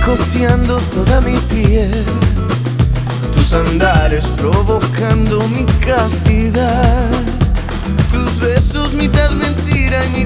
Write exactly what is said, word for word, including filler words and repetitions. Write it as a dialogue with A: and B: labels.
A: picoteando toda mi piel, tus andares provocando mi castidad, tus besos mitad mentira y